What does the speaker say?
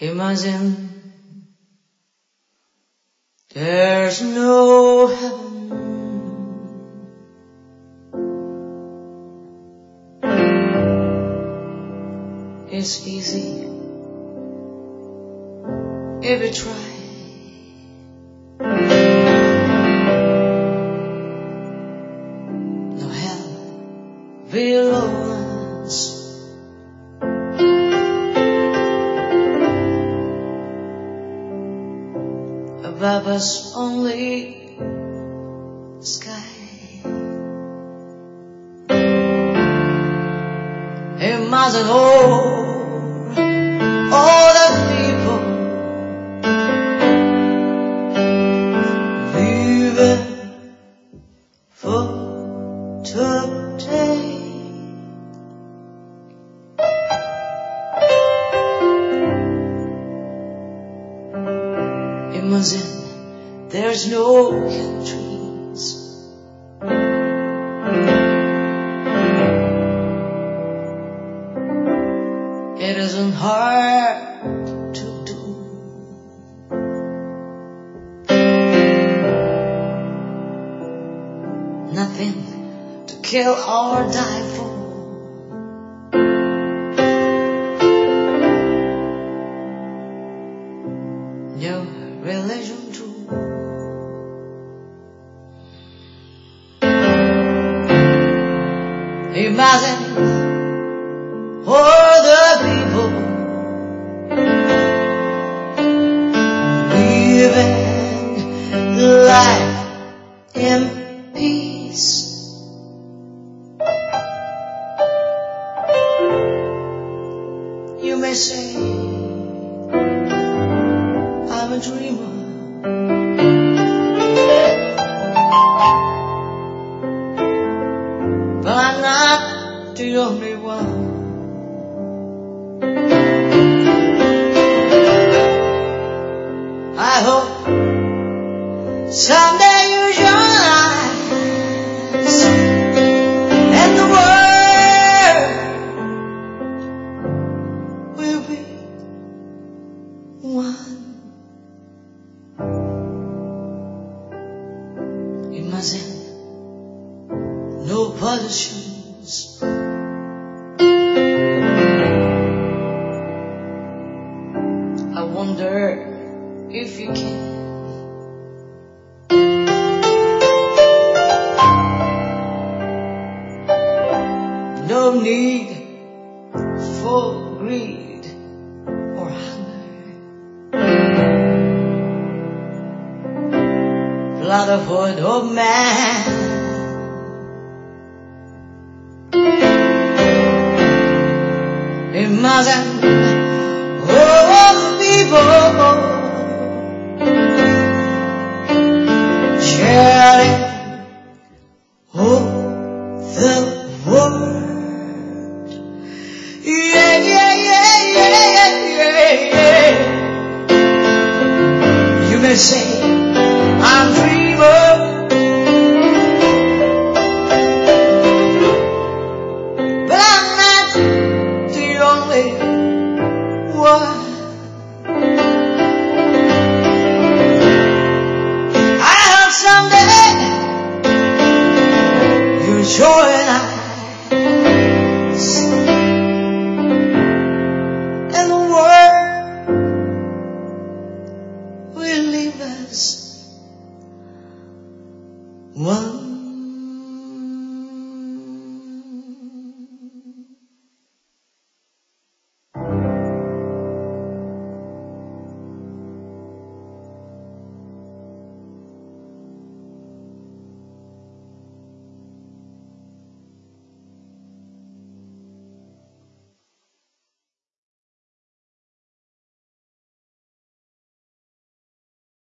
Imagine there's no heaven. It's easy if you try. No hell below us. Above us only sky. Imagine all the people living for today. Imagine there's no countries. It isn't hard to do. Nothing to kill or die for. No religion too. Imagine all the people living life in peace. You may say I'm a dreamer, but I'm not the only one. I hope someday you realize that the world will be one. Imagine no pollutions. I wonder if you can. No need for greed or hunger. Brotherhood of man. Imagine all the people sharing all the world. Yeah, yeah, yeah, yeah, yeah, yeah. You may say I'm dreamer, but I'm not the only one. I hope someday you'll join us, and the world will leave us one.